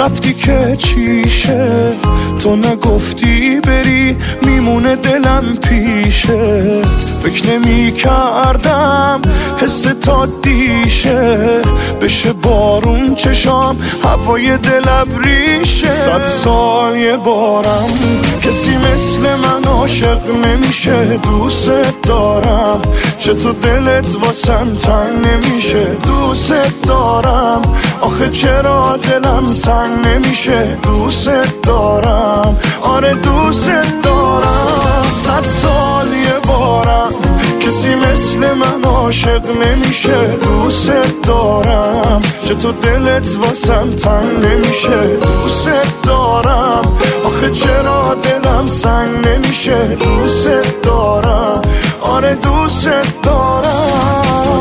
رفتی که چیشه، تو نگفتی بری میمونه دلم پیشت. فکر نمی کردم حس تا دیشه، بشه بارون چشام هوای دل ابریشه. 100 سال یه بارم کسی مثل من عاشق نمیشه. دوست دارم چطور دلت واسم تنگ نمیشه. دوست دارم آخه چرا دلم سنگ نمیشه. دوست دارم آره دوست دارم. 100 سال یه بارم کسی مثل من عاشق نمیشه. دوست دارم چطور دلت واسم تنگ نمیشه. دوست دارم آخه چرا دلم سنگ نمیشه. دوست دارم آره دوست دارم.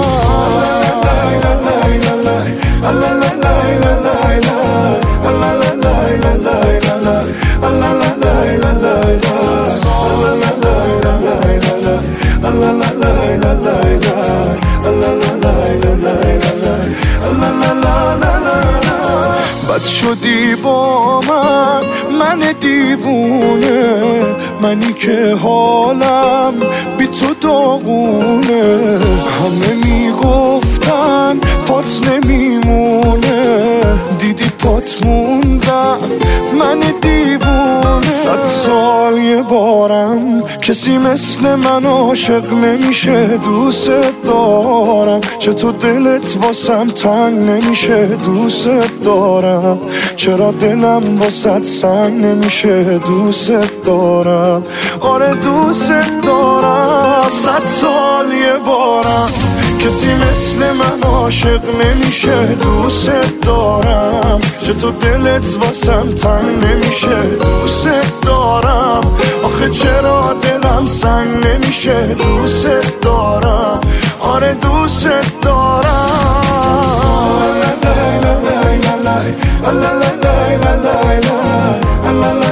بد شدی با من دیوونه، منی که حالم بی تو داغونه. همه میگفتن پات نمیمونه، دیدی پات موندم من دیوونه. 100 سال یه بارم کسی مثل من عاشق نمیشه. دوست دارم چطور دلت واسم تنگ نمیشه. دوست دارم چرا دلم واسط سنگ نمیشه. دوست دارم آره دوست دارم. 100 سال یه بارم کسی مثل من عاشق نمیشه. دوست دارم چطور دلت واسم تنگ نمیشه. دوست دارم آخه چرا دلم سنگ نمیشه. دوست دارم آره دوست دارم.